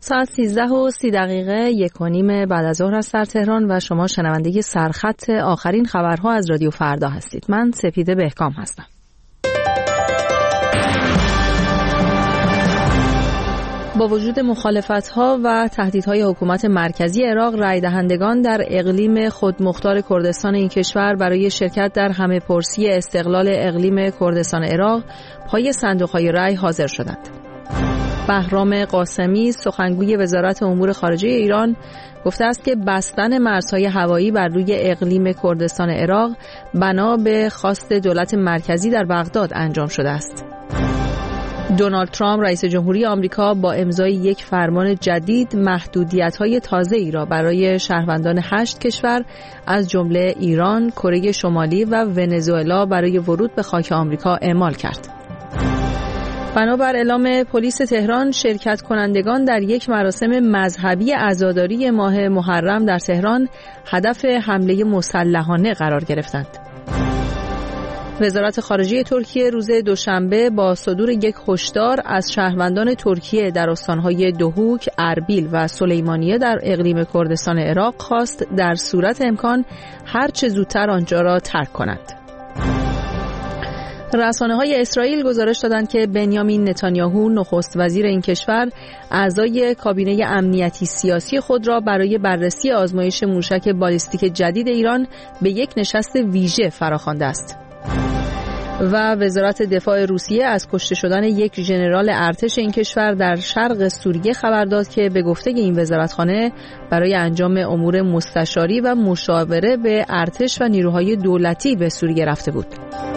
ساعت 13:30 1:30 بعد از ظهر است در تهران و شما شنونده سرخط آخرین خبرها از رادیو فردا هستید. من سپیده بهکام هستم. با وجود مخالفت‌ها و تهدیدهای حکومت مرکزی عراق، رای دهندگان در اقلیم خودمختار کردستان این کشور برای شرکت در همه‌پرسی استقلال اقلیم کردستان عراق پای صندوق‌های رای حاضر شدند. بهرام قاسمی سخنگوی وزارت امور خارجه ایران گفته است که بستن مرزهای هوایی بر روی اقلیم کردستان عراق بنا به خواست دولت مرکزی در بغداد انجام شده است. دونالد ترامپ رئیس جمهوری آمریکا با امضای یک فرمان جدید محدودیت‌های تازه‌ای را برای شهروندان 8 کشور از جمله ایران، کره شمالی و ونزوئلا برای ورود به خاک آمریکا اعمال کرد. بنابر اعلام پلیس تهران، شرکت کنندگان در یک مراسم مذهبی عزاداری ماه محرم در تهران هدف حمله مسلحانه قرار گرفتند. وزارت خارجه ترکیه روز دوشنبه با صدور یک هشدار از شهروندان ترکیه در استانهای دهوک، اربیل و سلیمانیه در اقلیم کردستان عراق خواست در صورت امکان هر چه زودتر آنجا را ترک کنند. رسانه‌های اسرائیل گزارش دادند که بنیامین نتانیاهو نخست وزیر این کشور اعضای کابینه امنیتی سیاسی خود را برای بررسی آزمایش موشک بالیستیک جدید ایران به یک نشست ویژه فراخوانده است. و وزارت دفاع روسیه از کشته شدن یک ژنرال ارتش این کشور در شرق سوریه خبر داد که به گفته این وزارتخانه برای انجام امور مستشاری و مشاوره به ارتش و نیروهای دولتی به سوریه رفته بود.